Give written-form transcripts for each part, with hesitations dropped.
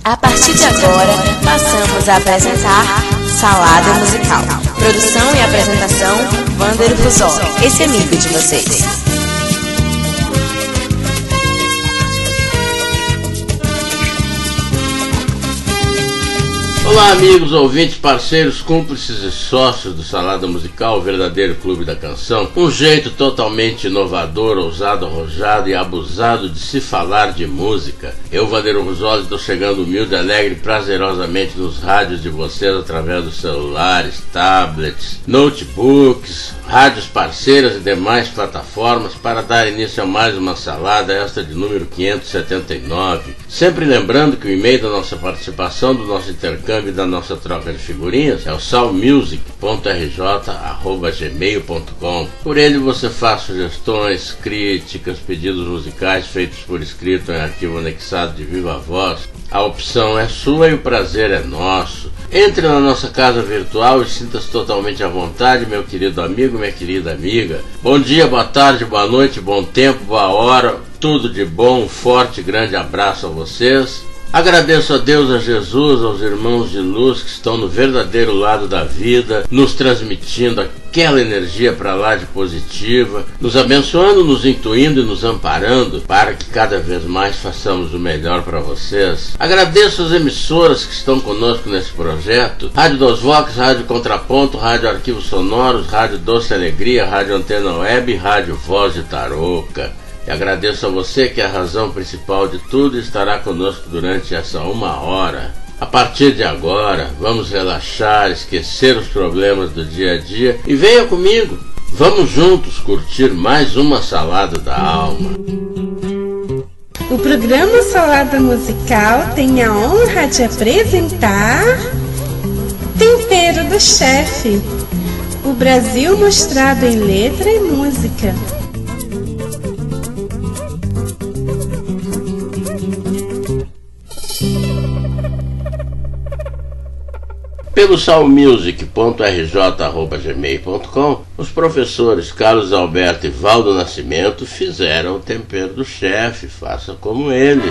A partir de agora, passamos a apresentar Salada Musical. Produção e apresentação, Wander Fusol, esse amigo de vocês. Olá amigos, ouvintes, parceiros, cúmplices e sócios do Salada Musical, o verdadeiro clube da canção. Um jeito totalmente inovador, ousado, arrojado e abusado de se falar de música. Eu, Wander Fusol, estou chegando humilde, alegre e prazerosamente nos rádios de vocês através dos celulares, tablets, notebooks, rádios parceiras e demais plataformas para dar início a mais uma salada, esta de número 579. Sempre lembrando que o e-mail da nossa participação, do nosso intercâmbio e da nossa troca de figurinhas é o salmusic.rj@gmail.com. Por ele você faz sugestões, críticas, pedidos musicais feitos por escrito em arquivo anexado de viva voz. A opção é sua e o prazer é nosso. Entre na nossa casa virtual e sinta-se totalmente à vontade, meu querido amigo, minha querida amiga. Bom dia, boa tarde, boa noite, bom tempo, boa hora, tudo de bom, um forte e grande abraço a vocês. Agradeço a Deus, a Jesus, aos irmãos de luz que estão no verdadeiro lado da vida, nos transmitindo aquela energia para lá de positiva, nos abençoando, nos intuindo e nos amparando para que cada vez mais façamos o melhor para vocês. Agradeço as emissoras que estão conosco nesse projeto: Rádio Dos Vox, Rádio Contraponto, Rádio Arquivos Sonoros, Rádio Doce Alegria, Rádio Antena Web, Rádio Voz de Tarouca. E agradeço a você que é a razão principal de tudo e estará conosco durante essa uma hora. A partir de agora, vamos relaxar, esquecer os problemas do dia a dia e venha comigo. Vamos juntos curtir mais uma salada da alma. O programa Salada Musical tem a honra de apresentar Tempero do Chefe, o Brasil mostrado em letra e música. Pelo salmusic.rj@gmail.com, os professores Carlos Alberto e Valdo Nascimento fizeram o tempero do chefe. Faça como eles.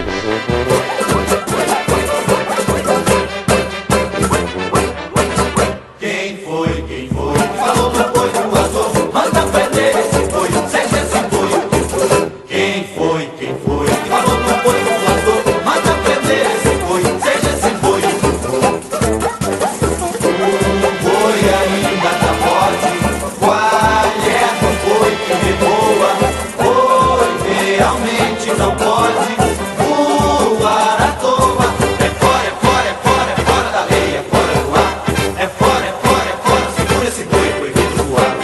Quem foi que falou no boi do azul? Manda prender esse boi, seja esse boi o que for. Quem foi que falou no boi do azul? Manda prender esse boi, seja esse boi o que for. O boi ainda tá forte, qual é o boi que reboa? Boi realmente não pode voar à toa. É fora, é fora, é fora, é fora da lei, é fora do ar. É fora, é fora, é fora, segura esse boi proibido voar.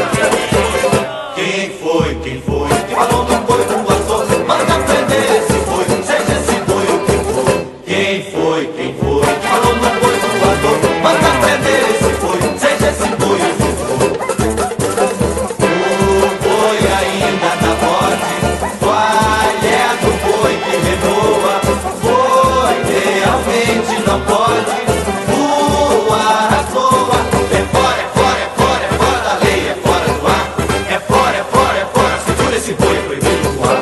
Quem foi que falou no boi do azul? Manda prender esse boi, seja esse boi o que for. Quem foi que falou no boi do azul? Manda prender esse boi, seja esse boi o que for. O boi ainda tá forte, qual é do boi que reboa? Boi realmente não pode voar à toa. É fora, é fora, é fora, é fora da lei, é fora do ar. É fora, é fora, é fora, segura esse boi proibido voar.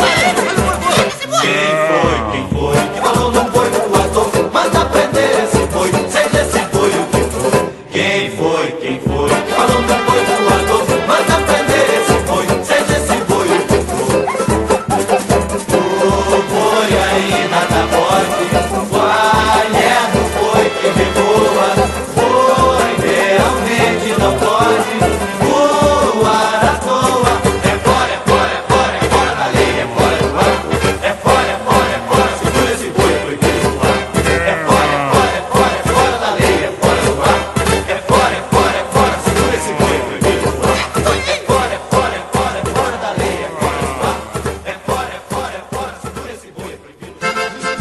Quem foi que falou no boi do azul? Manda prender esse boi, seja esse boi o que for. Quem foi que falou no boi do azul? Manda prender esse boi, seja esse boi o que for. O boi ainda tá forte, qual é do boi que reboa? Boi realmente não pode voar à toa. É fora, é fora, é fora, é fora da lei, é fora do ar. É fora, é fora, é fora, segura esse boi proibido voar. É fora, é fora, é fora, é fora da lei, é fora do ar. É fora, é fora, é fora, segura esse boi proibido voar. É fora, é fora, é fora, é fora da lei, é fora do ar. É fora, é fora, é fora, segura esse boi proibido voar.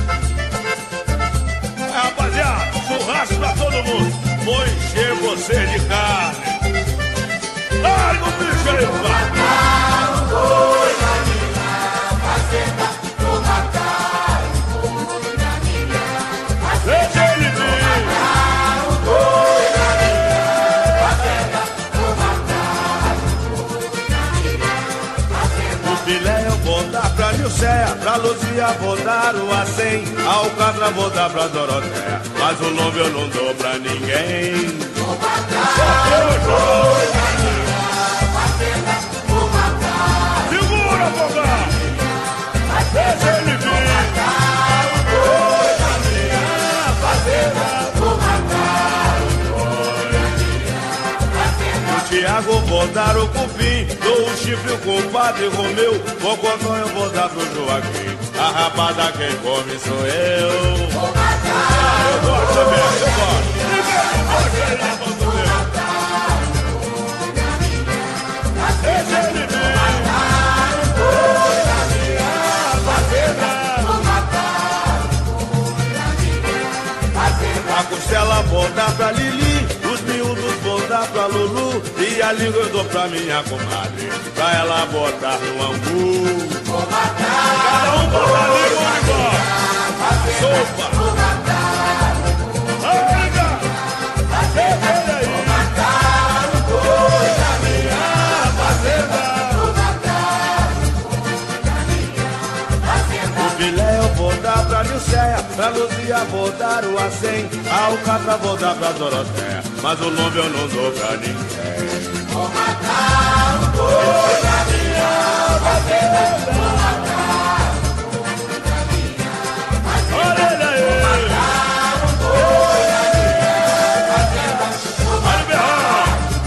Rapaziada, churrasco pra todo mundo. Vou encher você de carne. Larga o bicho aí, vai. Deixa ele vir. O filé eu vou dar pra Nilson Nilceia, pra Luzia vou dar o A100, a Alcatra vou dar pra Doroteia, mas o nome eu não dou pra ninguém. Vou matar, Segura, Fogão! Deixa ele vir! Tiago, vou dar o cupim, dou o chifre com o padre Romeu, Mocotó eu vou dar pro Joaquim, a rapada quem come sou eu. vou matar, Eu gosto mesmo, eu gosto. Ninguém gosta aí na mão do meu. Deixa ele vir. A costela vou dar pra Lili, os miúdos vou dar pra Lulu, e a língua eu dou pra minha comadre, pra ela botar no angu. vou matar, Cada um bota a língua onde gosta. Sopa. vou matar, Amiga, deixa ele aí. vou matar o boi da minha fazenda, vou matar o boi da minha fazenda. O filé eu vou dar pra Nilceia, pra Luzia vou dar o A100, a Alcatra vou dar pra Doroteia, mas o nome eu não dou pra ninguém. Vou matar o boi da minha fazenda, vou matar o boi da minha fazenda, Olha ele aí. vou matar o boi da minha fazenda, vou Vai berrar.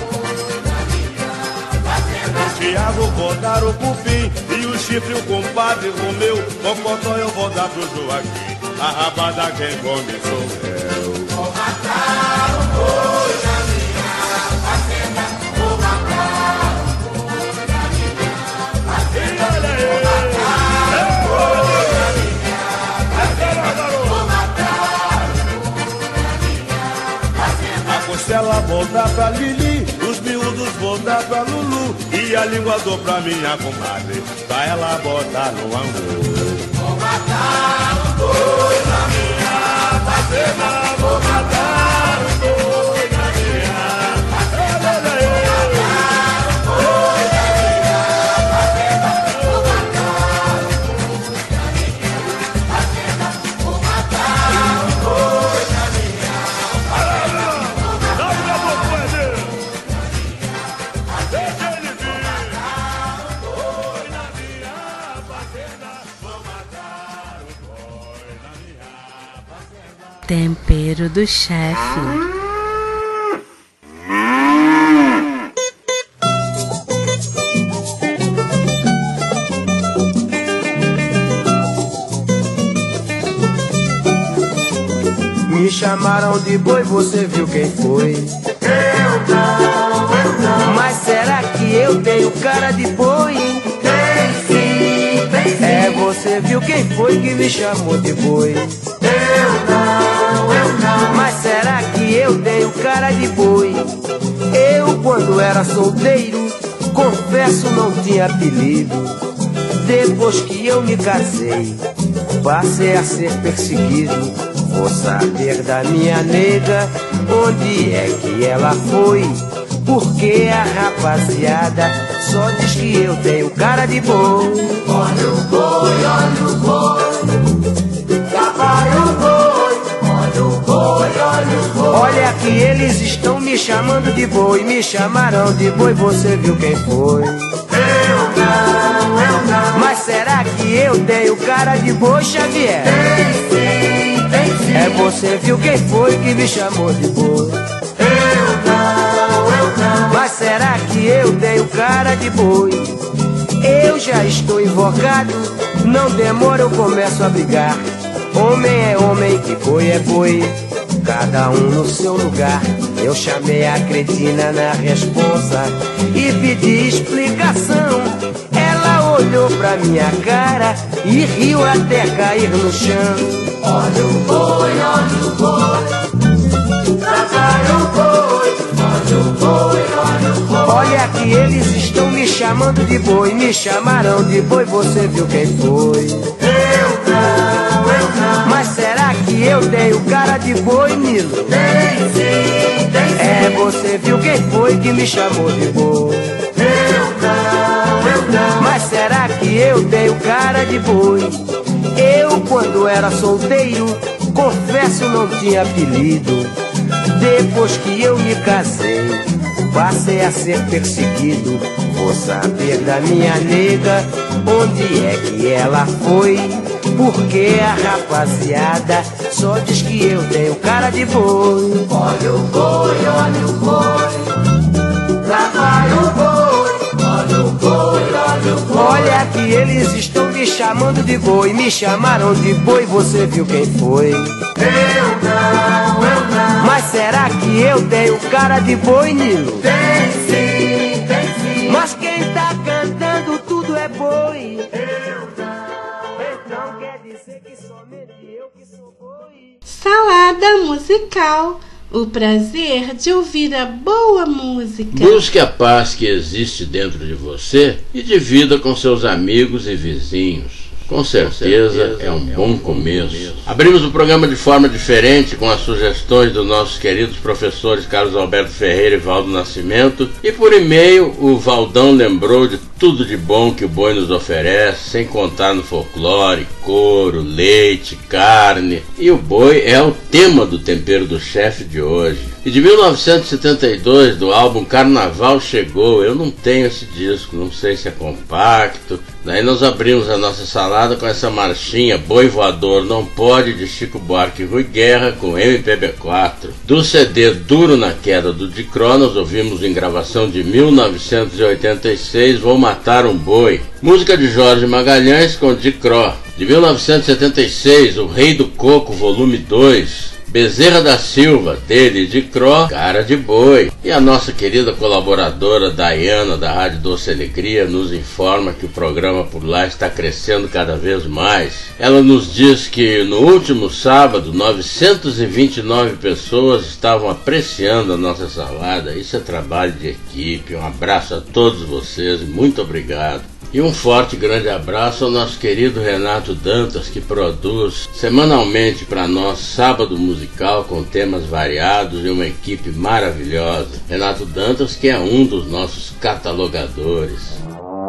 fazenda. O Tiago vou dar o cupim, e o chifre o compadre Romeu, Mocotó eu vou dar pro Joaquim, a rabada quem come sou eu. Vou matar o boi da minha fazenda, vou matar o boi da minha fazenda, Olha aí. vou matar o boi da minha fazenda, vou matar o boi da minha fazenda. A costela vou dar pra Lili, os miúdos vou dar pra Lulu, e a língua dou pra minha comadre, pra ela botar no angu. Vou matar o boi da minha fazenda, vou matar o boi da minha fazenda, vou matar o boi da minha fazenda, vou matar o boi da minha fazenda, vou matar o boi da minha fazenda, vou Dá matar pra boca, deixa ele vir. o boi da minha fazenda, vou matar o boi da minha fazenda. Tempero do chefe. Me chamaram de boi, você viu quem foi? Eu não. Mas será que eu tenho cara de boi? Tem sim, tem sim. É, você viu quem foi que me chamou de boi? Eu não. Mas será que eu tenho cara de boi? Eu, quando era solteiro, confesso não tinha apelido. Depois que eu me casei, passei a ser perseguido. Vou saber da minha nega onde é que ela foi, porque a rapaziada só diz que eu tenho cara de boi. Olha o boi, olha o boi. Lá vai o boi. Olha o boi, olha o boi. Olha que eles estão me chamando de boi, me chamaram de boi, você viu quem foi? Eu não. Mas será que eu tenho cara de boi, Xavier? Tem sim, tem sim. É, você viu quem foi que me chamou de boi? Eu não. Mas será que eu tenho cara de boi? Eu já estou invocado, não demora eu começo a brigar. Homem é homem, que boi é boi, cada um no seu lugar. Eu chamei a cretina na responsa e pedi explicação. Ela olhou pra minha cara e riu até cair no chão. Olha o boi, olha o boi. Lá vai o boi. Olha o boi, olha o boi. Olha que eles estão me chamando de boi, me chamaram de boi, você viu quem foi? Eu não. Mas será que eu tenho cara de boi, Nilo? Tem sim, tem sim. É, você viu quem foi que me chamou de boi? Eu não. Mas será que eu tenho cara de boi? Eu, quando era solteiro, confesso não tinha apelido. Depois que eu me casei, passei a ser perseguido. Vou saber da minha nega onde é que ela foi, porque a rapaziada só diz que eu tenho cara de boi. Olha o boi, olha o boi, lá vai o boi. Olha o boi, olha o boi. Olha que eles estão me chamando de boi. Me chamaram de boi, você viu quem foi? Eu não, eu não. Mas será que eu tenho cara de boi, Nilo? Tem sim, tem sim. Mas quem tá cantando tudo é boi. Eu não, então quer dizer que somente eu que sou boi. Salada musical. O prazer de ouvir a boa música. Busque a paz que existe dentro de você e divida com seus amigos e vizinhos. Com certeza é um bom começo. Abrimos o programa de forma diferente com as sugestões dos nossos queridos professores Carlos Alberto Ferreira e Valdo Nascimento. E por e-mail o Valdão lembrou de tudo de bom que o boi nos oferece, sem contar no folclore, couro, leite, carne. E o boi é o tema do Tempero do Chefe de hoje. E de 1972, do álbum Carnaval Chegou, eu não tenho esse disco, não sei se é compacto. Daí nós abrimos a nossa salada com essa marchinha Boi Voador Não Pode, de Chico Buarque e Rui Guerra, com MPB4. Do CD Duro na Queda do Dicró, nós ouvimos em gravação de 1986 Vou Matar um Boi. Música de Jorge Magalhães com Dicró. De 1976, O Rei do Coco, volume 2. Bezerra da Silva, dele de Cro, Cara de Boi. E a nossa querida colaboradora Dayana, da Rádio Doce Alegria, nos informa que o programa por lá está crescendo cada vez mais. Ela nos diz que no último sábado, 929 pessoas estavam apreciando a nossa salada. Isso é trabalho de equipe. Um abraço a todos vocês e muito obrigado. E um forte grande abraço ao nosso querido Renato Dantas, que produz semanalmente para nós Sábado Musical com temas variados e uma equipe maravilhosa. Renato Dantas, que é um dos nossos catalogadores.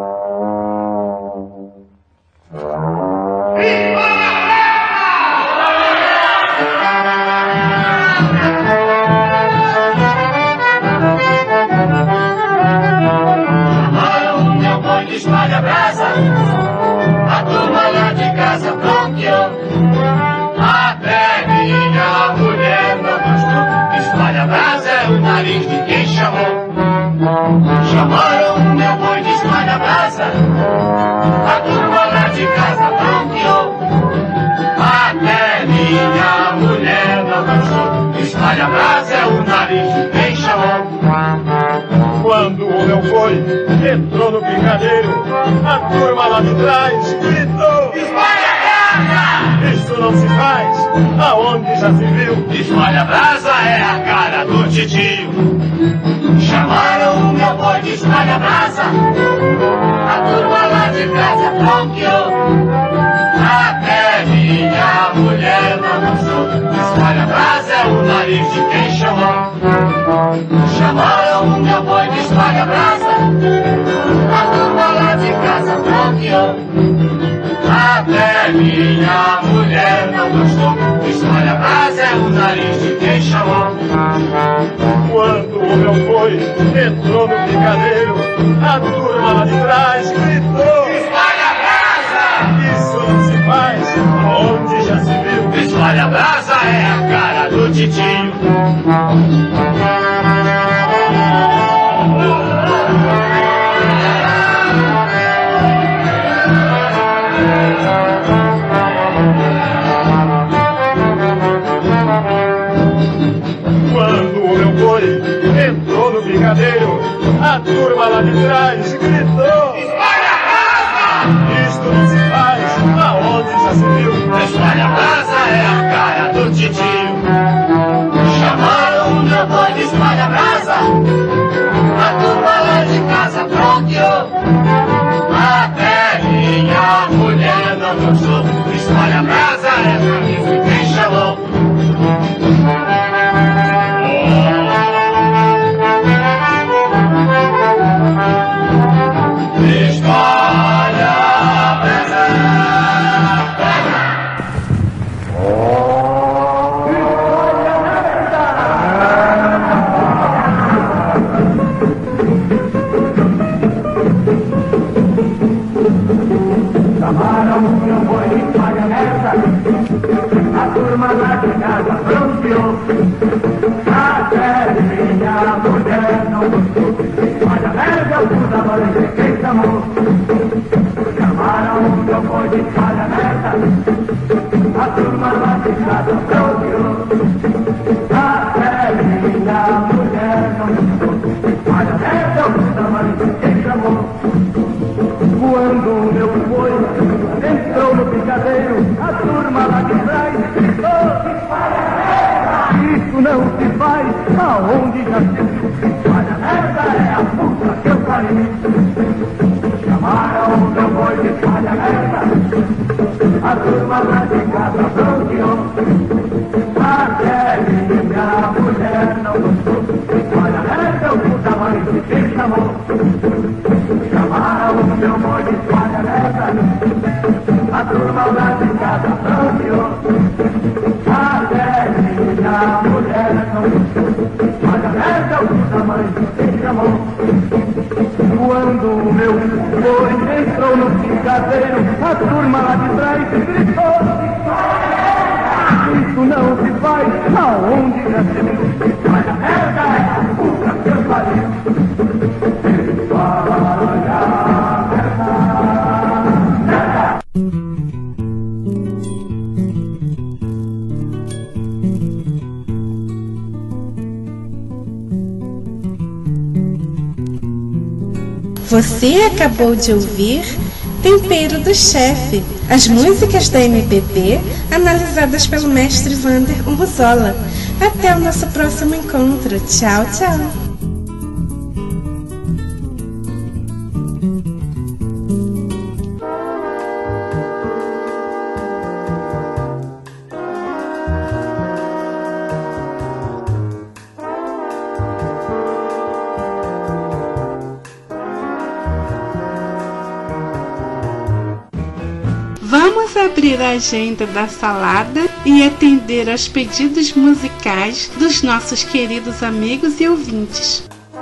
Espalha a brasa, a turma lá de casa bronqueou. Até minha mulher não gostou. Espalha a brasa é o nariz de quem chamou. Chamaram o meu boi de espalha a brasa, a turma lá de casa bronqueou. Até minha mulher não gostou. Espalha a brasa é o nariz de quem chamou. Quando o meu boi entrou no picadeiro, a turma lá de trás gritou: Espalha a brasa! Isso não se faz, aonde já se viu? Espalha a brasa é a cara do titio. Chamaram o meu boi de espalha a brasa, a turma lá de casa bronqueou. Até minha mulher não gostou. Espalha a brasa é o nariz de quem chamou. Chamaram o meu boi de espalha a brasa, a turma lá de casa bronqueou. Até minha mulher não gostou. Espalha a brasa é o nariz de quem chamou. Quando o meu boi entrou no picadeiro, a turma lá de trás gritou: Espalha a brasa! Isso não se faz, onde já se viu? Espalha a brasa é a cara do titio. Quando o meu boi entrou no picadeiro, a turma lá de trás gritou: Espalha a brasa! Isto não se faz, aonde já se viu? Espalha a brasa é a cara do titio. Chamaram o meu boi de espalha a brasa, a turma lá de casa bronqueou. Até minha mulher não gostou. Espalha a brasa é pra mim quem chamou. casa bloqueou. Até minha mulher não gostou. Mas até o tamanho que chamou. Quando meu boi entrou no picadeiro, a turma lá de trás gritou: isso não se faz, aonde já se viu. Olha, essa é a puta que eu pariu. Chamaram o meu boi de palha merda, a turma lá de casa bloqueou. Até minha mulher não gostou. Olha, essa é o puta mãe de quem chamou. Chamaram o meu boi de palha merda, a turma lá de casa bloqueou. Até minha mulher não gostou. Olha, essa é o puta mãe de quem chamou. Quando o meu boi entrou no picadeiro, a turma lá de trás gritou: isso não se faz, aonde já se viu. Olha, essa é a puta que eu pariu. Você acabou de ouvir Tempero do Chefe, as músicas da MPB analisadas pelo mestre Vander Urruzola. Até o nosso próximo encontro. Tchau, tchau. Vamos abrir a agenda da salada e atender aos pedidos musicais dos nossos queridos amigos e ouvintes.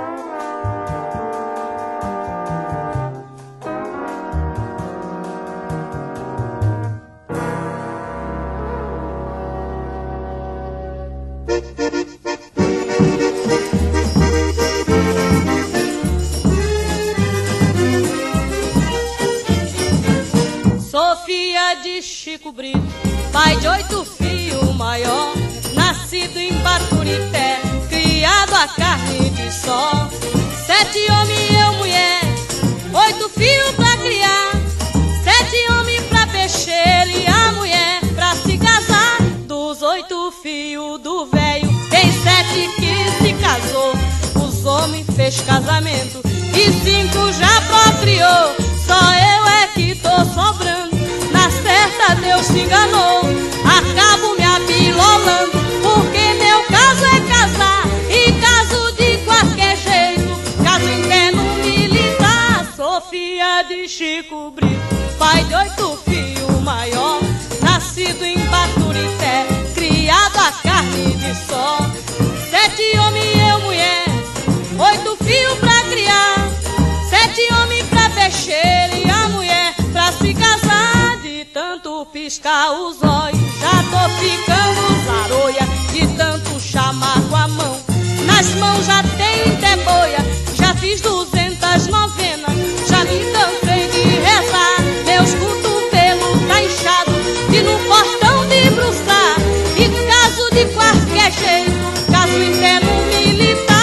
Sofia de Chico Brito, pai de 8 filhos maior, nascido em Baturité, criado a carne de sol. 7 homens e eu mulher, 8 filhos pra criar, 7 homens pra peixeira e a mulher pra se casar. Dos 8 filhos do velho, tem 7 que se casou. Os homens fez casamento e 5 já procriou. Só eu é que tô sobrando, na certa Deus se enganou. Acabo me abilolando, porque meu caso é casar, e caso de qualquer jeito, caso interno militar. Sofia de Chico Brito, pai de 8 filhos maior, nascido em Baturité, criado a carne de sol. 7 homens e eu mulher, 8 filhos pra criar, 7 homens pra peixeira e a mulher pra se casar. De tanto piscar os olhos, já tô ficando zaroia, de tanto chamar com a mão, nas mãos já tem boia. Já fiz 200 novenas, já me cansei de rezar, meus cotovelos tá inchado de no portão de bruçar. E caso de qualquer jeito, caso interno militar.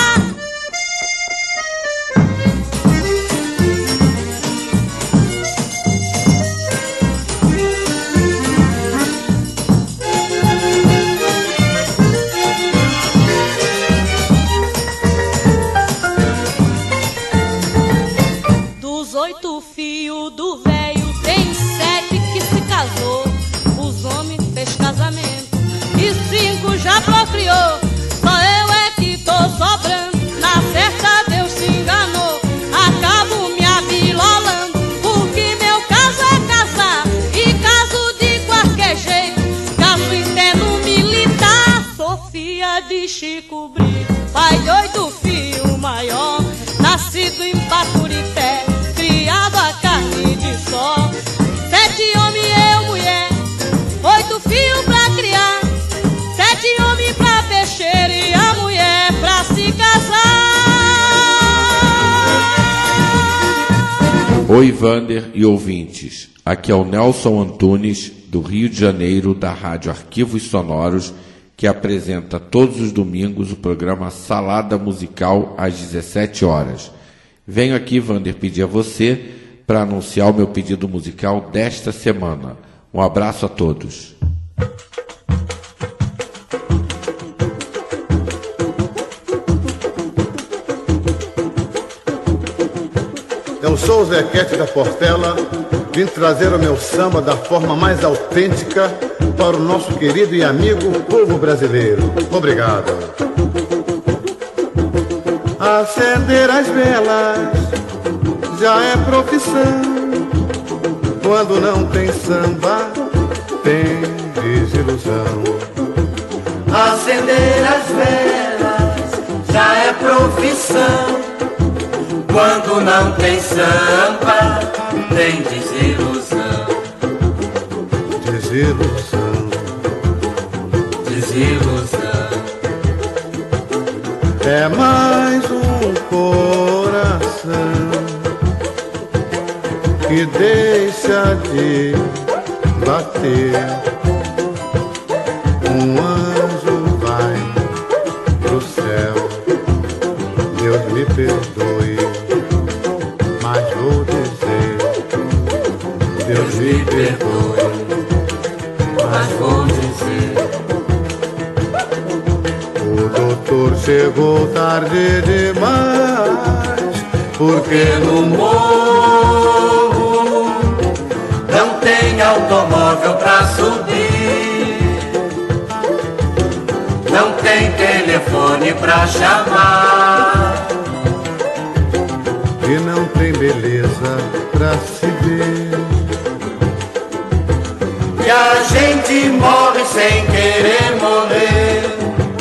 Dos 8 filhos do velho, tem 7 que se casou. Os homens fez casamento e 5 já procriou. Só eu é que tô sobrando, na certa Deus se enganou. Acabo me abilolando, porque meu caso é casar, e caso de qualquer jeito, caso interno militar. Sofia de Chico Brito, pai de 8 filhos maior, nascido em Baturité, criado a carne de sol. 7 homens e eu mulher, 8 filhos pra criar, 7 homens pra peixeira e a mulher pra se casar. Oi, Vander e ouvintes. Aqui é o Nelson Antunes, do Rio de Janeiro, da Rádio Arquivos Sonoros, que apresenta todos os domingos o programa Salada Musical às 17 horas. Venho aqui, Vander, pedir a você para anunciar o meu pedido musical desta semana. Um abraço a todos. Eu sou o Zequete da Portela, vim trazer o meu samba da forma mais autêntica para o nosso querido e amigo povo brasileiro. Obrigado. Acender as velas já é profissão. Quando não tem samba, tem desilusão. Acender as velas já é profissão. Quando não tem samba, tem desilusão. Desilusão. Desilusão. É mais um coração que deixa de bater. Um anjo vai pro céu. Deus me perdoe, mas vou dizer. Deus me perdoe, mas vou dizer. O doutor chegou tarde demais, porque no morro não tem automóvel pra subir, não tem telefone pra chamar, e não tem beleza pra se ver. E a gente morre sem querer morrer.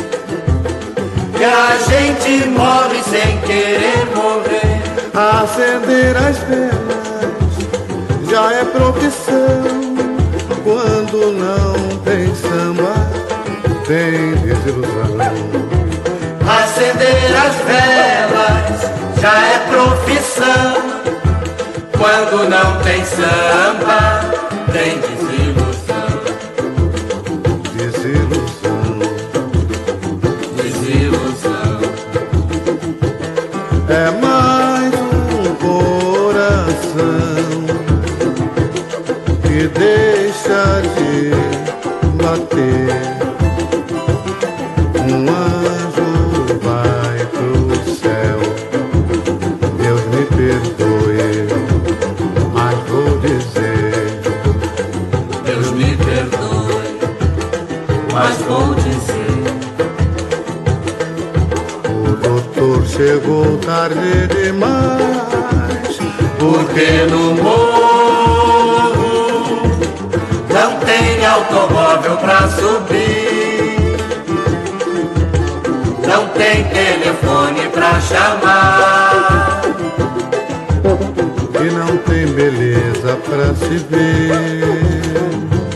E a gente morre sem querer morrer. Acender as velas já é profissão. Quando não tem samba, tem desilusão. Acender as velas já é profissão. Quando não tem samba, tem desilusão. Desilusão. Desilusão. É mais um coração que deixa de bater. Um anjo vai pro céu. Deus me perdoe, mas vou dizer. Deus me perdoe, mas vou dizer. O doutor chegou tarde demais, porque no morro não tem automóvel pra subir, não tem telefone pra chamar, e não tem beleza pra se ver.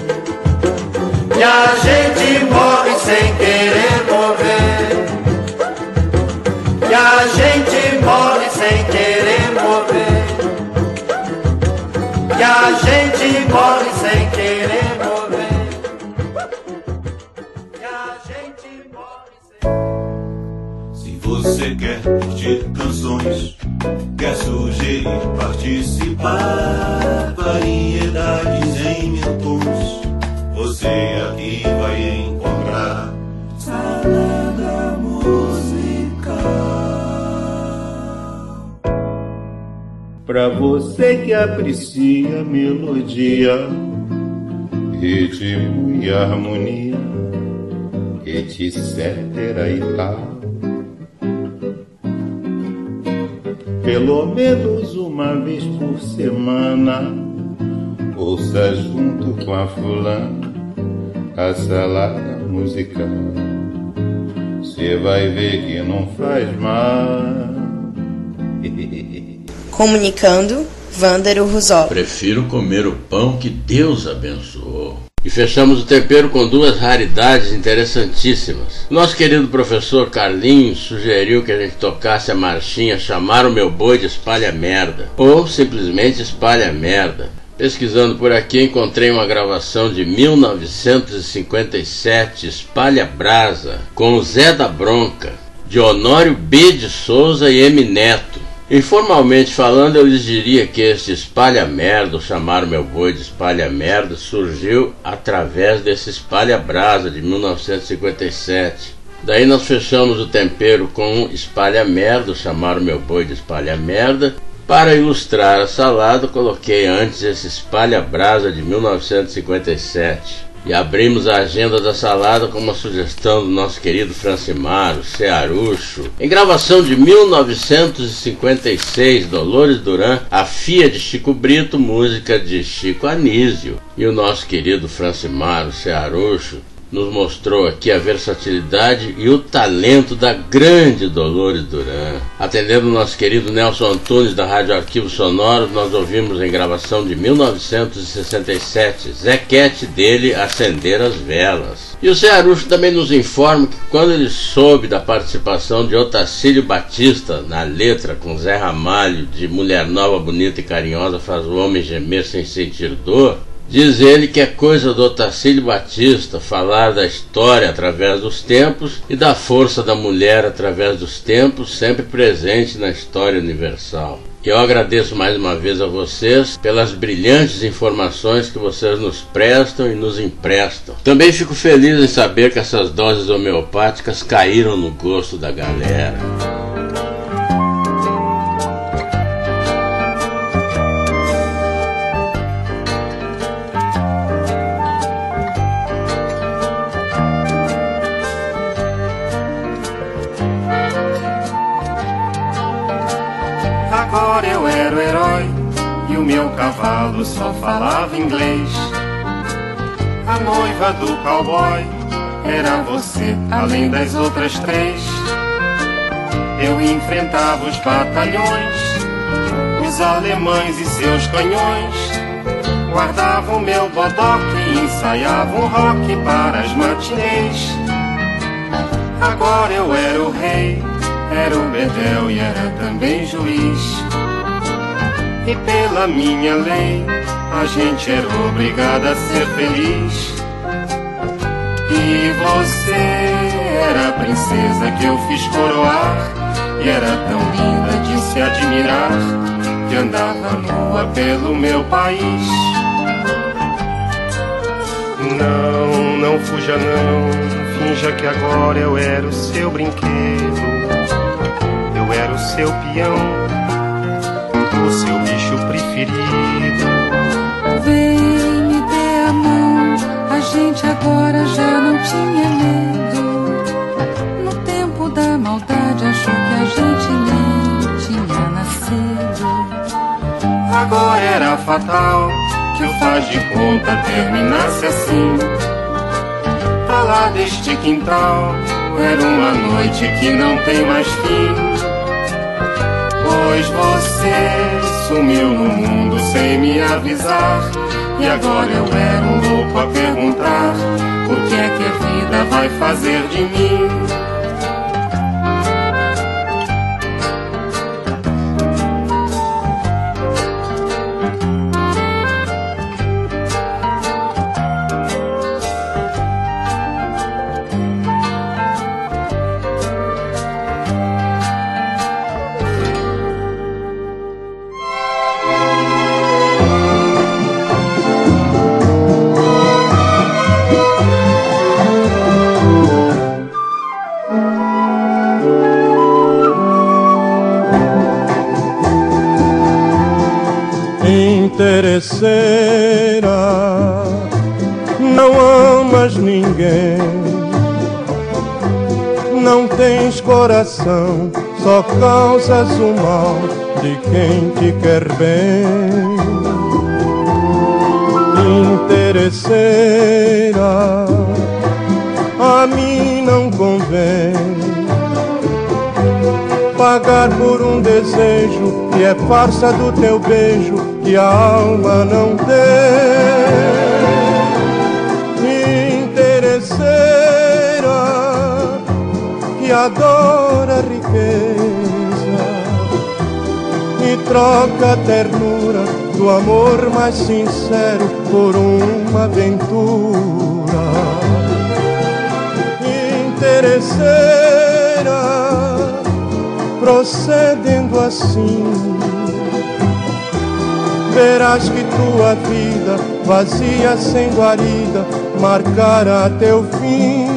E a gente morre sem querer morrer. E a gente morre sem querer morrer. E a gente morre sem querer morrer. E a gente morre sem... Se você quer curtir canções, quer sugerir, participar, variedades em mil tons, você aqui vai encontrar Salada Musical. Pra você que aprecia melodia, ritmo e harmonia, etc e tal. Pelo menos uma vez por semana, ouça junto com a fulana a Salada Musical. Cê vai ver que não faz mal. Comunicando, Vander Ruzola. Prefiro comer o pão que Deus abençoou. E fechamos o tempero com duas raridades interessantíssimas. Nosso querido professor Carlinhos sugeriu que a gente tocasse a marchinha Chamar o Meu Boi de Espalha Merda, ou simplesmente Espalha Merda. Pesquisando por aqui, encontrei uma gravação de 1957, Espalha Brasa, com Zé da Bronca, de Honório B. de Souza e M. Neto. Informalmente falando, eu lhes diria que este Espalha Merda, Chamaram Meu Boi de Espalha Merda, surgiu através desse Espalha Brasa de 1957. Daí nós fechamos o tempero com Espalha Merda, Chamaram Meu Boi de Espalha Merda. Para ilustrar a salada, coloquei antes esse Espalha Brasa de 1957. E abrimos a agenda da salada com uma sugestão do nosso querido Francimaro, Cearucho. Em gravação de 1956, Dolores Duran, A Filha de Chico Brito, música de Chico Anísio. E o nosso querido Francimaro, Cearucho, nos mostrou aqui a versatilidade e o talento da grande Dolores Duran. Atendendo o nosso querido Nelson Antunes, da Rádio Arquivo Sonoro, nós ouvimos em gravação de 1967, Zequete dele, Acender as Velas. E o Cearucho também nos informa que quando ele soube da participação de Otacílio Batista na letra com Zé Ramalho, de Mulher Nova, Bonita e Carinhosa faz o homem gemer sem sentir dor, diz ele que é coisa do Otacílio Batista falar da história através dos tempos e da força da mulher através dos tempos, sempre presente na história universal. Eu agradeço mais uma vez a vocês pelas brilhantes informações que vocês nos prestam e nos emprestam. Também fico feliz em saber que essas doses homeopáticas caíram no gosto da galera. Agora eu era o herói e o meu cavalo só falava inglês. A noiva do cowboy era você, além das outras três. Eu enfrentava os batalhões, os alemães e seus canhões. Guardava o meu bodoque e ensaiava um rock para as matinês. Agora eu era o rei, era o bedel e era também juiz. E pela minha lei, a gente era obrigado a ser feliz. E você era a princesa que eu fiz coroar, e era tão linda de se admirar, que andava nua pelo meu país. Não, não fuja não, finja que agora eu era o seu brinquedo. Eu era o seu peão, o seu bicho preferido. Vem, me dê a mão, a gente agora já não tinha medo. No tempo da maldade achou que a gente nem tinha nascido. Agora era fatal que o faz de conta terminasse assim. Pra lá deste quintal era uma noite que não tem mais fim. Pois você sumiu no mundo sem me avisar, e agora eu era um louco a perguntar o que é que a vida vai fazer de mim. Interesseira, não amas ninguém, não tens coração, só causas o mal de quem te quer bem. Interesseira, a mim não convém pagar por um desejo que é farsa do teu beijo, que a alma não tem. Interesseira, que adora a riqueza e troca a ternura do amor mais sincero por uma aventura. Interesseira, procedendo assim, verás que tua vida, vazia sem guarida, marcará teu fim.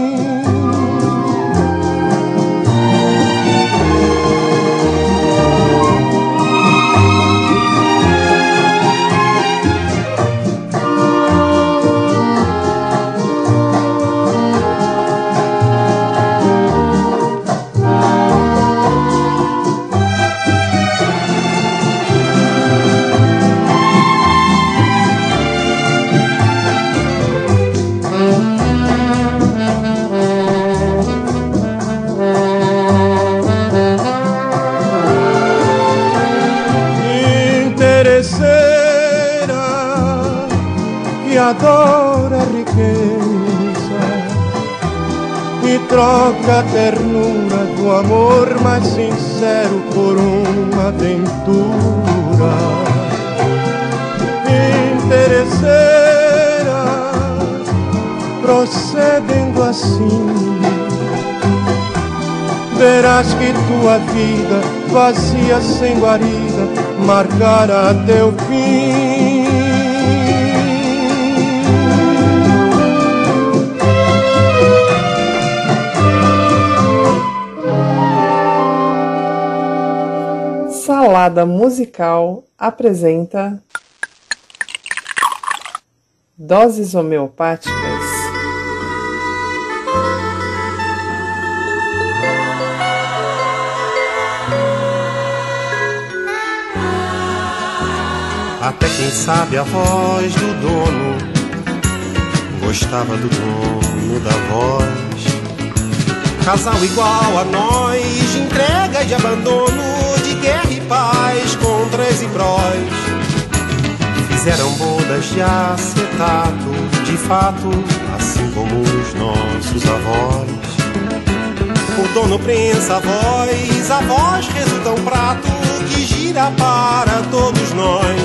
Adora a riqueza e troca a ternura do amor mais sincero por uma aventura. Interesseira, procedendo assim, verás que tua vida, vazia sem guarida, marcará teu fim. Salada Musical apresenta Doses Homeopáticas. Até quem sabe a voz do dono gostava do dono da voz. Casal igual a nós, de entrega e de abandono, de guerra e paz, contras e prós. Fizeram bodas de acetato, de fato, assim como os nossos avós. O dono prensa a voz resulta um prato que gira para todos nós.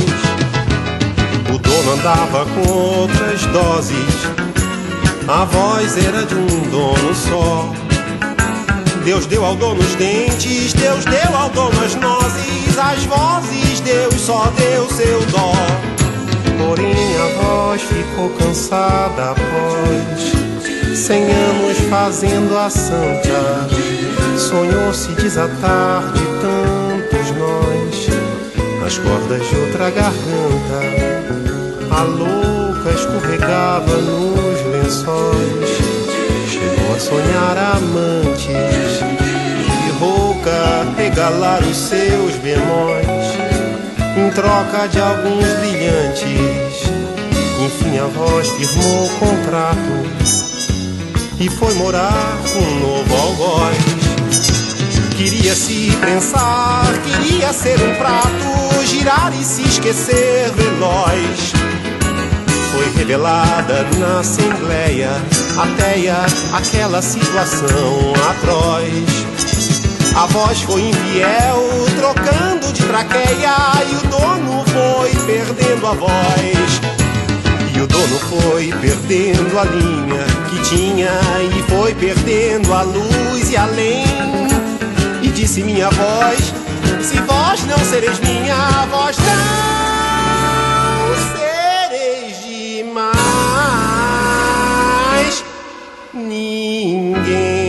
O dono andava com outras doses, a voz era de um dono só. Deus deu ao dono os dentes, Deus deu ao dono as nozes, as vozes, Deus só deu seu dó. Porém a voz ficou cansada após 100 anos fazendo a santa. Sonhou se desatar de tantos nós nas cordas de outra garganta. A louca escorregava nos lençóis, chegou a sonhar amantes e rouca regalar os seus bemóis em troca de alguns brilhantes. Enfim a voz firmou o contrato e foi morar com um novo algoz. Queria se prensar, queria ser um prato, girar e se esquecer veloz. Foi revelada na assembleia ateia aquela situação atroz. A voz foi infiel, trocando de traqueia, e o dono foi perdendo a voz. E o dono foi perdendo a linha que tinha, e foi perdendo a luz e além. E disse minha voz, se vós não sereis minha, vós não sereis de mais ninguém.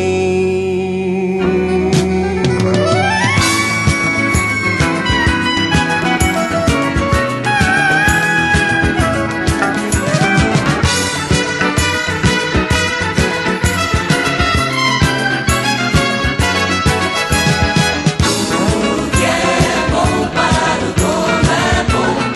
O que é bom para o dono é bom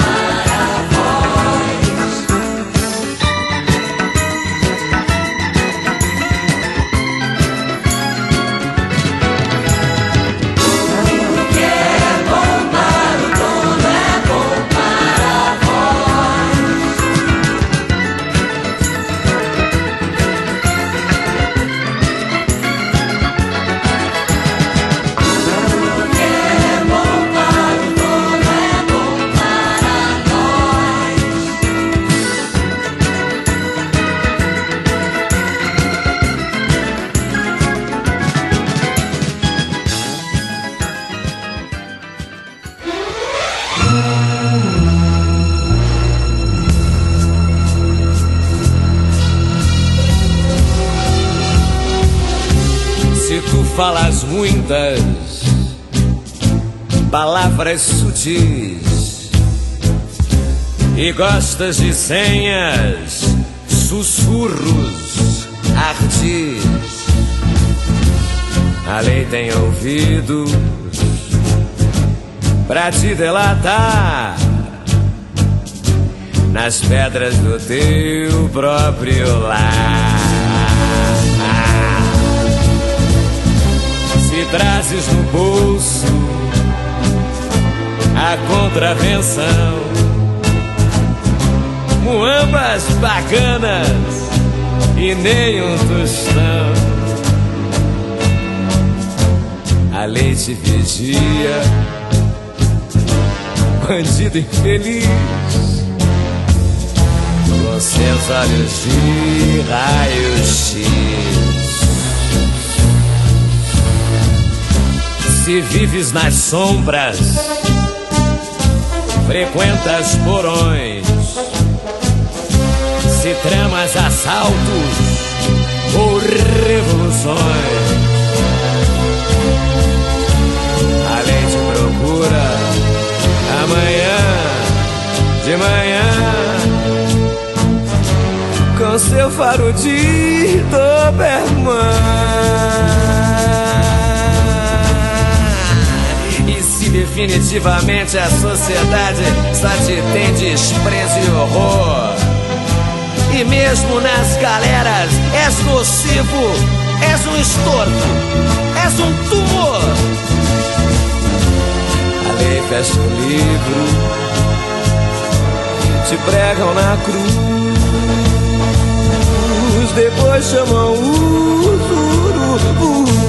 Se tu falas muitas palavras sutis e gostas de senhas, sussurros ardis, a lei tem ouvidos pra te delatar nas pedras do teu próprio lar. Se trazes no bolso a contravenção, muambas bacanas e nem um tostão, a lei te vigia, bandido infeliz, com seus olhos de raio-x. Se vives nas sombras, frequentas porões, se tramas assaltos ou revoluções, a lei te procura amanhã de manhã, com seu faro de Doberman. E se definitivamente a sociedade só te tem desprezo e horror, e mesmo nas galeras és nocivo, és um estorvo, és um tumor, a lei fecha o livro e te pregam na cruz, depois chamam o urubu.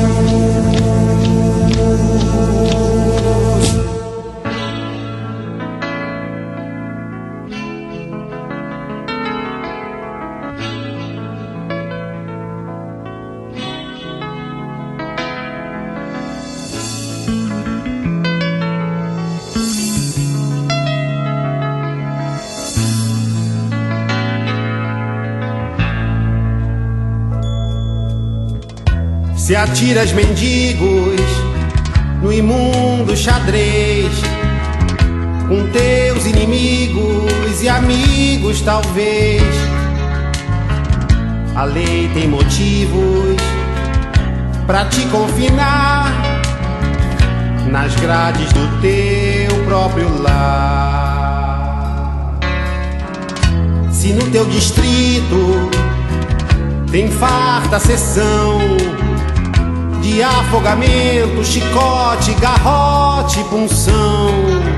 Se atiras mendigos no imundo xadrez, com teus inimigos e amigos talvez, a lei tem motivos pra te confinar nas grades do teu próprio lar. Se no teu distrito tem farta sessão de afogamento, chicote, garrote, punção,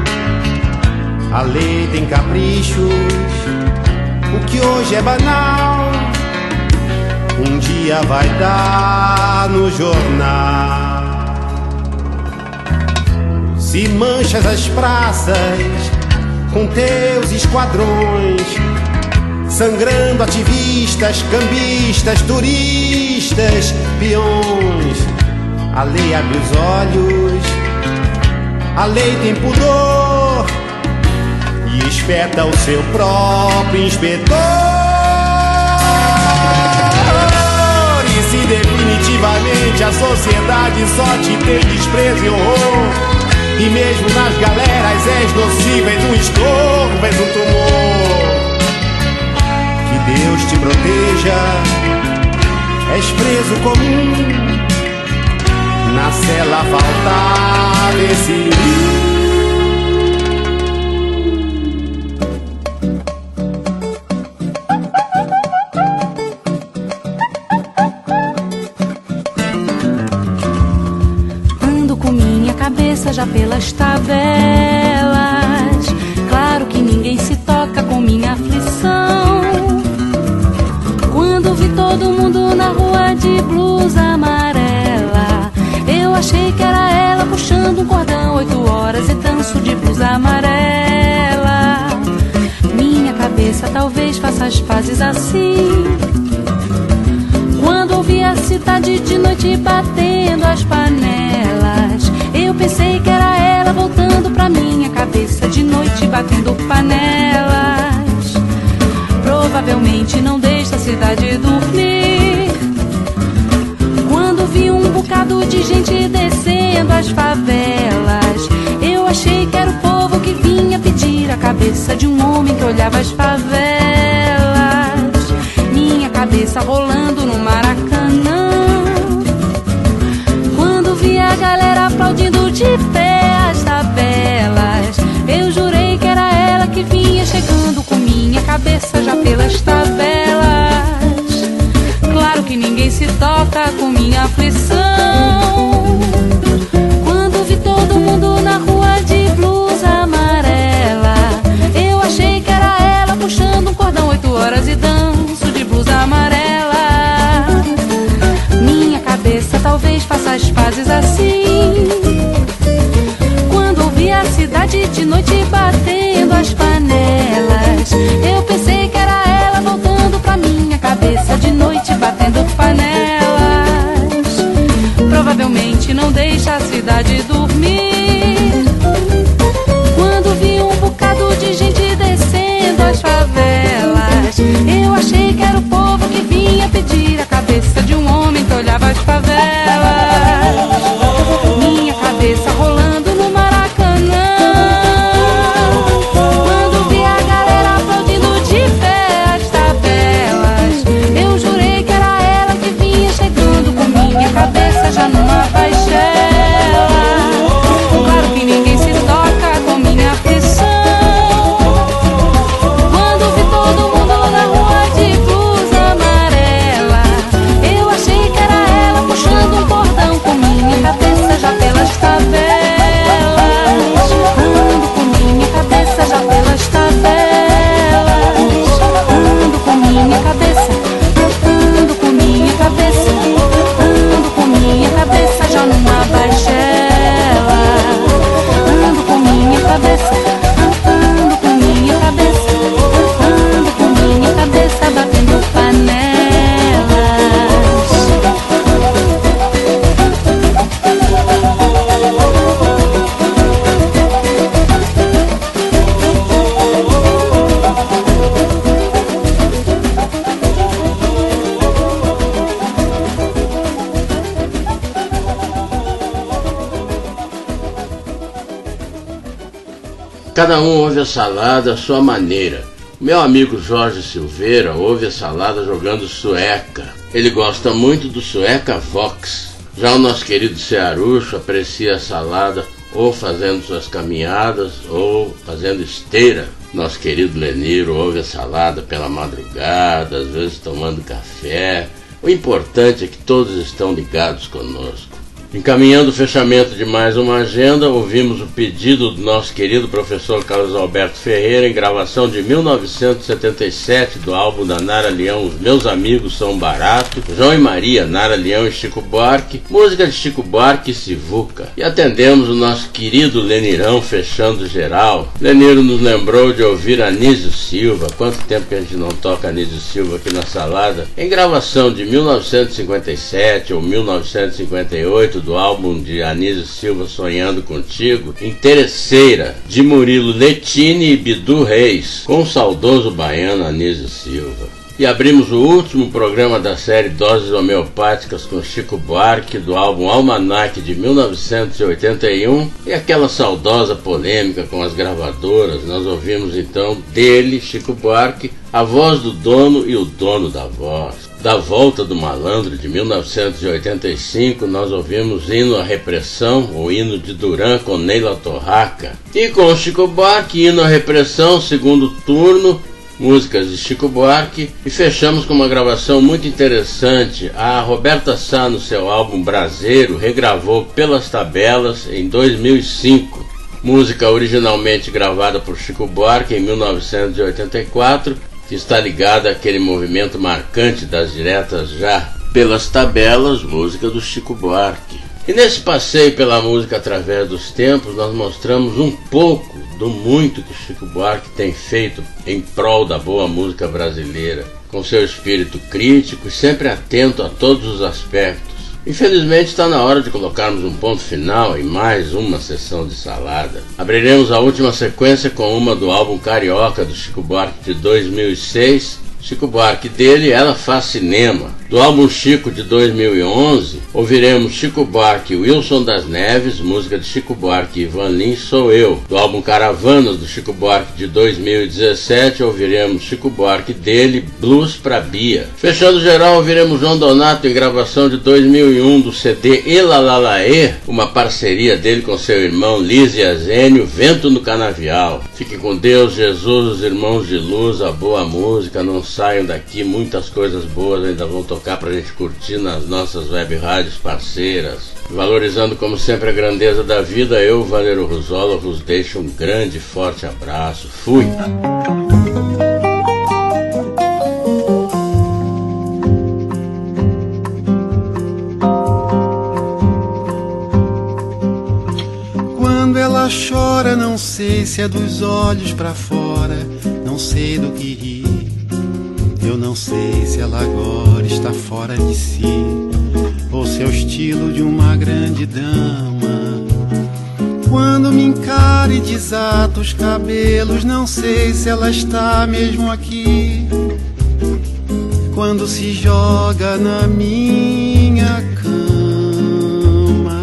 a lei tem caprichos, o que hoje é banal, um dia vai dar no jornal. Se manchas as praças com teus esquadrões, sangrando ativistas, cambistas, turistas, peões, a lei abre os olhos, a lei tem pudor e espeta o seu próprio inspetor. E se definitivamente a sociedade só te tem desprezo e horror, e mesmo nas galeras és nocivo, és um estorvo, és um tumor, que Deus te proteja, és preso comum, na cela faltar desse Ando com minha cabeça já pelas tabelas, claro que ninguém se toca com minha aflição. Quando vi todo mundo na rua de blusa amarela, eu achei que era ela puxando um cordão, 8 horas e tanso de blusa amarela. Minha cabeça talvez faça as pazes assim, quando ouvi a cidade de noite batendo as panelas, eu pensei que era ela voltando pra minha cabeça de noite batendo panelas. Provavelmente não deixa a cidade dormir, quando vi um buquê bocado de gente descendo as favelas. Eu achei que era o povo que vinha pedir a cabeça de um homem que olhava as favelas. Minha cabeça rolando no Maracanã. Quando vi a galera aplaudindo de pé as tabelas, eu jurei que era ela que vinha chegando com minha cabeça já pelas tabelas. Claro que ninguém se toca com minha aflição. Quando vi todo mundo na rua de blusa amarela, eu achei que era ela puxando um cordão 8 horas e danço de blusa amarela. Minha cabeça talvez faça as pazes assim. Quando ouvi a cidade de noite batendo as panelas, eu pensei que era ela voltando pra minha cabeça de noite batendo panelas. Provavelmente não deixa a cidade dormir. Quando vi um bocado de gente descendo as favelas, eu achei que era o povo que vinha pedir a cabeça de um homem que olhava as favelas. Minha cabeça rolando no Maracanã. Quando vi a galera aplaudindo de pé as tabelas, eu jurei que era ela que vinha chegando com minha cabeça já numa baixela. Claro que ninguém se toca com minha aflição. Quando vi todo mundo na rua de blusa amarela, eu achei que era ela puxando um cordão com minha cabeça já pelas tabelas. Ando com minha cabeça já pelas tabelas. Ando com minha cabeça, ando com minha cabeça, ando com minha cabeça já numa baixela. Ando com minha cabeça, ando com minha cabeça, ando com minha cabeça batendo panelas. Cada um ouve a salada à sua maneira. Meu amigo Jorge Silveira ouve a salada jogando sueca. Ele gosta muito do Sueca Vox. Já o nosso querido Cearucho aprecia a salada ou fazendo suas caminhadas ou fazendo esteira. Nosso querido Leniro ouve a salada pela madrugada, às vezes tomando café. O importante é que todos estão ligados conosco. Encaminhando o fechamento de mais uma agenda, ouvimos o pedido do nosso querido professor Carlos Alberto Ferreira em gravação de 1977 do álbum da Nara Leão, Os Meus Amigos São Barato, João e Maria, Nara Leão e Chico Buarque, música de Chico Buarque e Sivuca. E atendemos o nosso querido Lenirão fechando geral. Leniro nos lembrou de ouvir Anísio Silva. Quanto tempo que a gente não toca Anísio Silva aqui na salada? Em gravação de 1957 ou 1958 do álbum de Anísio Silva Sonhando Contigo, Interesseira, de Murilo Lettini e Bidu Reis, com o saudoso baiano Anísio Silva. E abrimos o último programa da série Doses Homeopáticas com Chico Buarque, do álbum Almanac de 1981, e aquela saudosa polêmica com as gravadoras. Nós ouvimos então dele, Chico Buarque, A Voz do Dono e o Dono da Voz. Da Volta do Malandro, de 1985, nós ouvimos Hino à Repressão, o hino de Duran com Neila Torraca. E com Chico Buarque, Hino à Repressão, segundo turno, músicas de Chico Buarque. E fechamos com uma gravação muito interessante. A Roberta Sá, no seu álbum Braseiro, regravou Pelas Tabelas em 2005. Música originalmente gravada por Chico Buarque em 1984, que está ligada àquele movimento marcante das diretas já. Pelas Tabelas, música do Chico Buarque. E nesse passeio pela música através dos tempos, nós mostramos um pouco do muito que Chico Buarque tem feito em prol da boa música brasileira, com seu espírito crítico e sempre atento a todos os aspectos. Infelizmente está na hora de colocarmos um ponto final em mais uma sessão de salada. Abriremos a última sequência com uma do álbum Carioca do Chico Buarque de 2006. Chico Buarque dele, Ela Faz Cinema. Do álbum Chico de 2011, ouviremos Chico Buarque e Wilson das Neves, música de Chico Buarque e Ivan Lins, Sou Eu. Do álbum Caravanas do Chico Buarque de 2017, ouviremos Chico Buarque dele, Blues pra Bia. Fechando geral, ouviremos João Donato em gravação de 2001 do CD Elalalaê, uma parceria dele com seu irmão Liz e Azênio, Vento no Canavial. Fiquem com Deus, Jesus, os irmãos de luz, a boa música, não saiam daqui, muitas coisas boas ainda vão tocar pra gente curtir nas nossas web rádios parceiras. Valorizando como sempre a grandeza da vida, eu, Valério Ruzola, vos deixo um grande e forte abraço. Fui! Quando ela chora, não sei se é dos olhos pra fora, não sei do que ri. Eu não sei se ela agora está fora de si, ou se é o estilo de uma grande dama. Quando me encara e desata os cabelos, não sei se ela está mesmo aqui. Quando se joga na minha cama,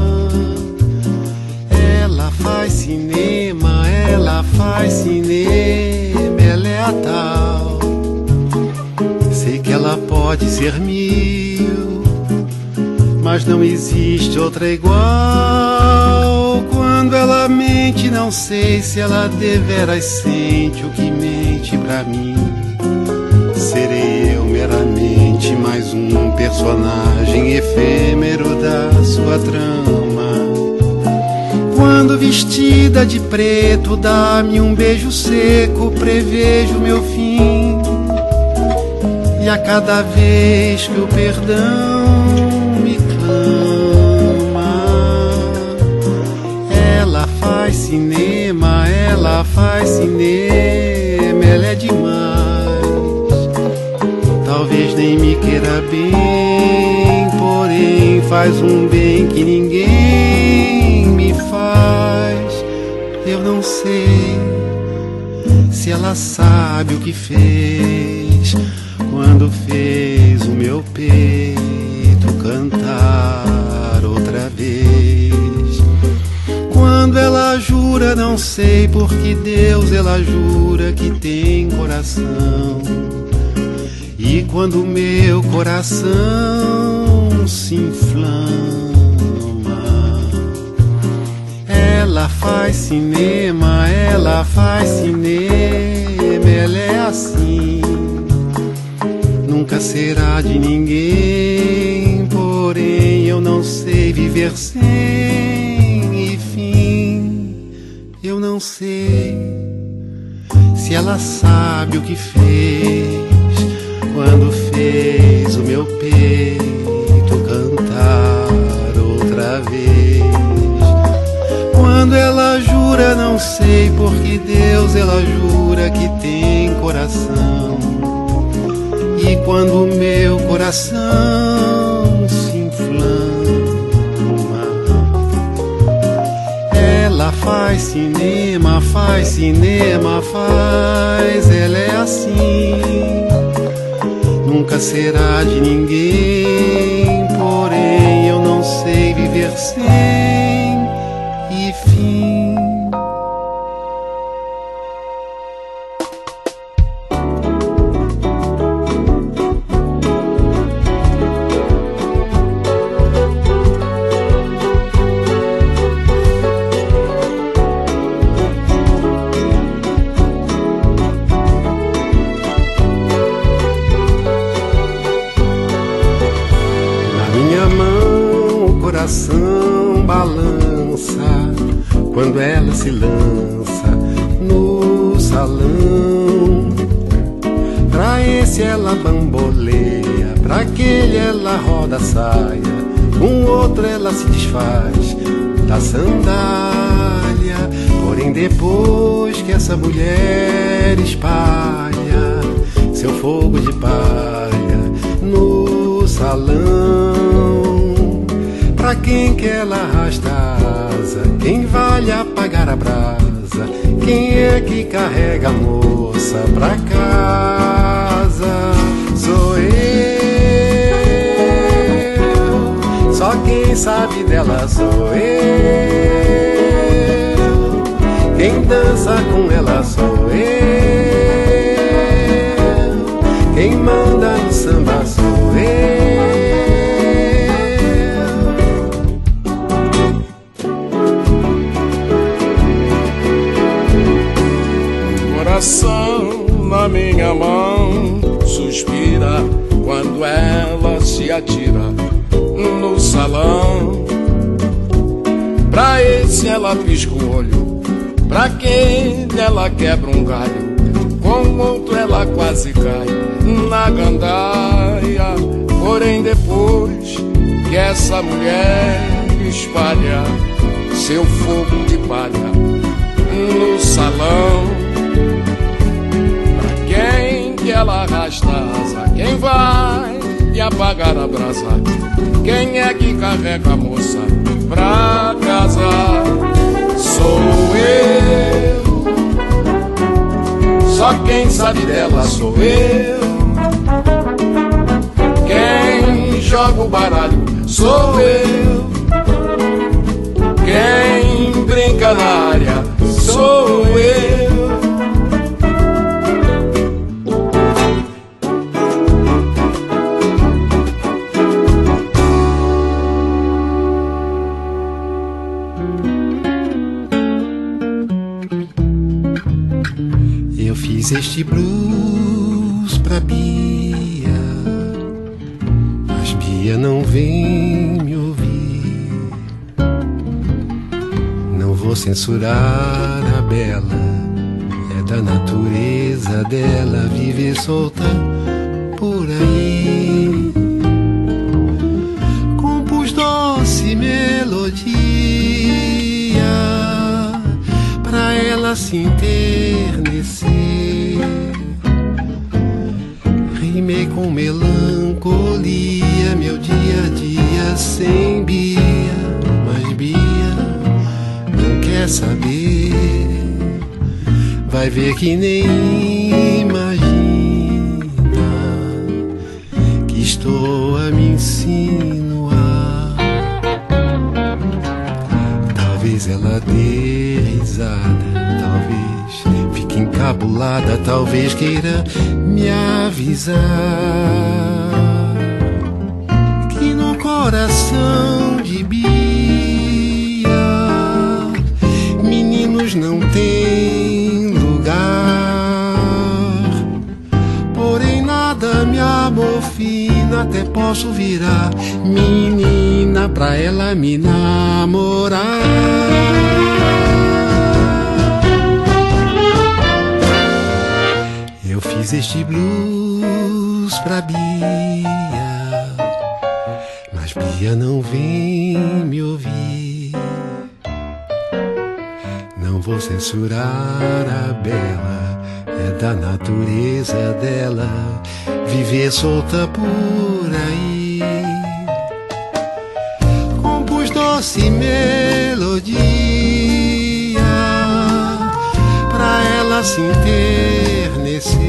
ela faz cinema, ela faz cinema, ela é a tal. Sei que ela pode ser mil, mas não existe outra igual. Quando ela mente, não sei se ela deveras sente o que mente pra mim. Serei eu meramente mais um personagem efêmero da sua trama. Quando vestida de preto, dá-me um beijo seco, prevejo meu fim. E a cada vez que o perdão me clama, ela faz cinema, ela faz cinema, ela é demais. Talvez nem me queira bem, porém faz um bem que ninguém me faz. Eu não sei se ela sabe o que fez quando fez o meu peito cantar outra vez. Quando ela jura, não sei por que Deus ela jura que tem coração. E quando o meu coração se inflama, ela faz cinema, ela faz cinema, ela é assim. Nunca será de ninguém, porém eu não sei viver sem. E fim, eu não sei se ela sabe o que fez quando fez o meu peito cantar outra vez. Quando ela jura, não sei por que Deus ela jura que tem coração. E quando o meu coração se inflama, ela faz cinema, faz cinema, faz. Ela é assim, nunca será de ninguém, porém eu não sei viver sem. E fim. Balança quando ela se lança no salão. Pra esse ela bamboleia, pra aquele ela roda a saia, com outro ela se desfaz da sandália. Porém depois que essa mulher espalha seu fogo de palha no salão, pra quem que ela arrasta a asa? Quem vale apagar a brasa? Quem é que carrega a moça pra casa? Sou eu. Só quem sabe dela sou eu. Quem dança com ela sou eu. Quem manda no samba sou eu. Coração na minha mão suspira quando ela se atira no salão. Pra esse ela pisca o olho, pra aquele ela quebra um galho, com outro ela quase cai na gandaia. Porém depois que essa mulher espalha seu fogo de palha no salão, quem que ela arrasta a asa? Quem vai e apagar a brasa? Quem é que carrega a moça pra casa? Sou eu. Só quem sabe dela sou eu. Quem joga o baralho sou eu. Quem brinca na área sou eu. Este blues pra Bia, mas Bia não vem me ouvir. Não vou censurar a bela, é da natureza dela viver solta por aí. Compus doce melodia pra ela se enternecer. Rimei com melancolia meu dia a dia sem Bia, mas Bia não quer saber. Vai ver que nem imagina que estou a me insinuar. Talvez ela dê risada, talvez fique encabulada, talvez queira me avisar que no coração de Bia meninos não tem lugar. Porém nada me amofina, até posso virar menina pra ela me namorar. Eu fiz este blues pra Bia, mas Bia não vem me ouvir. Não vou censurar a bela, é da natureza dela viver solta por aí. Compus doce melodia pra ela se enternecer.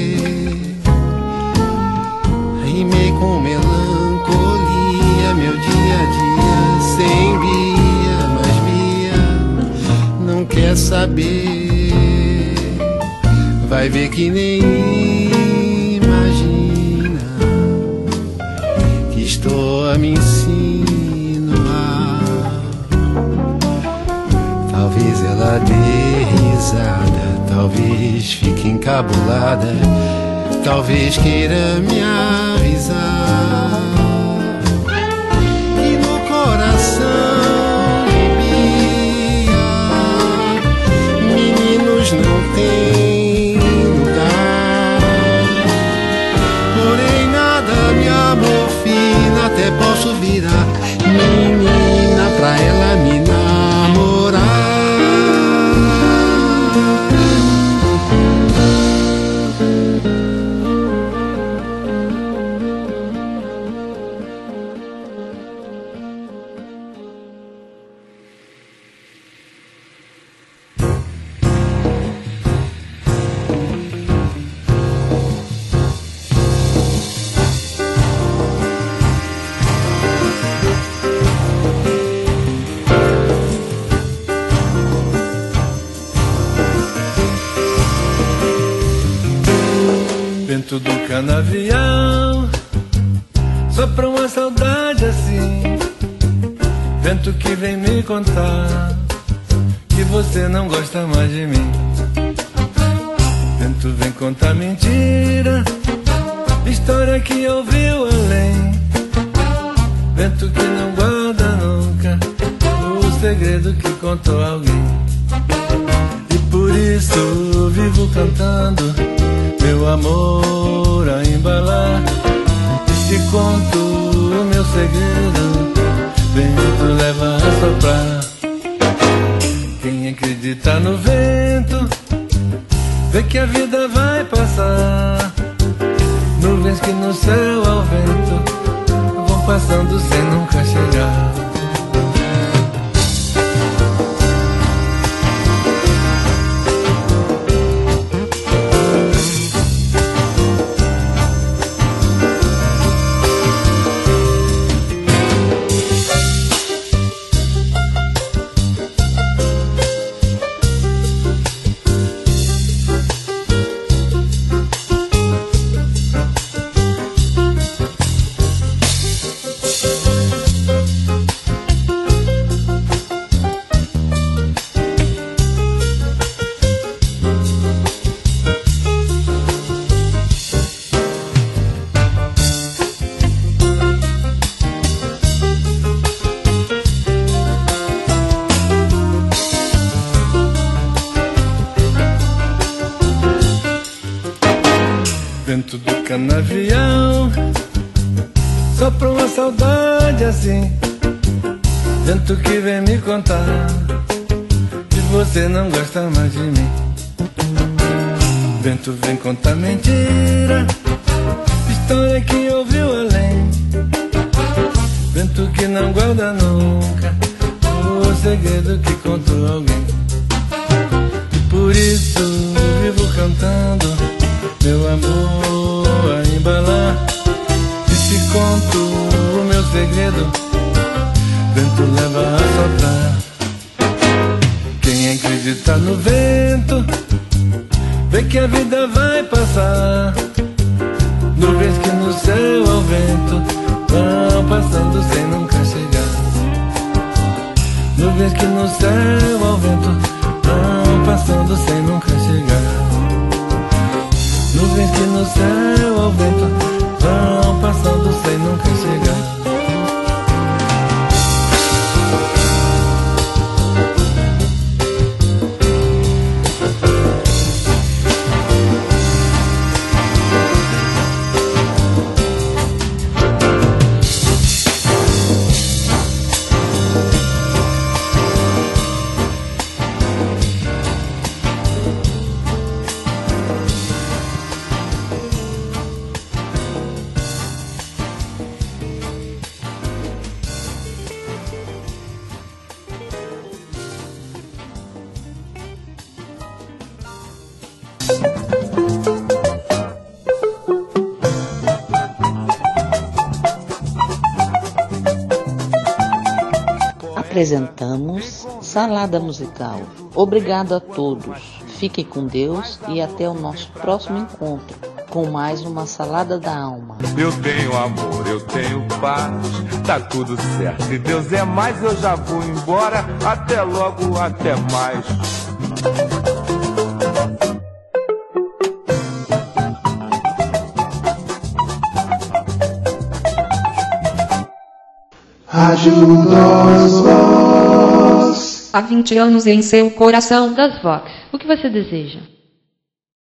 Rimei com melancolia meu dia a dia sem Bia, mas Bia não quer saber. Vai ver que nem imagina que estou a me insinuar. Talvez ela dê risada, talvez fique encabulada, talvez queira me avisar que no coração de Bia meninos não tem lugar. Porém nada me amofina, até posso virar menina pra ela me namorar. Vento que vem me contar que você não gosta mais de mim. Vento vem contar mentira, história que ouviu além. Vento que não guarda nunca o segredo que contou alguém. E por isso vivo cantando meu amor a embalar. E te conto o meu segredo, vento leva a soprar. Quem acredita no vento vê que a vida vai passar. Nuvens que no céu ao vento vão passando sem nunca chegar. Vento do canavial sopra uma saudade assim. Vento que vem me contar que você não gosta mais de mim. Vento vem contar mentira, história que ouviu além. Vento que não guarda nunca o segredo que contou alguém. E por isso vivo cantando meu amor a embalar. E te conto o meu segredo, vento leva a soprar. Quem acredita no vento vê que a vida vai passar. Nuvens que no céu ao vento vão passando sem nunca chegar. Nuvens que no céu ao vento vão passando sem nunca chegar. Nuvens que no céu ao vento vão passando sem nunca chegar. Apresentamos Salada Musical. Obrigado a todos. Fiquem com Deus e até o nosso próximo encontro com mais uma Salada da Alma. Eu tenho amor, eu tenho paz, tá tudo certo. Se Deus é mais, eu já vou embora. Até logo, até mais. Ajuda-os, Voz. Há 20 anos em seu coração das Vox. O que você deseja?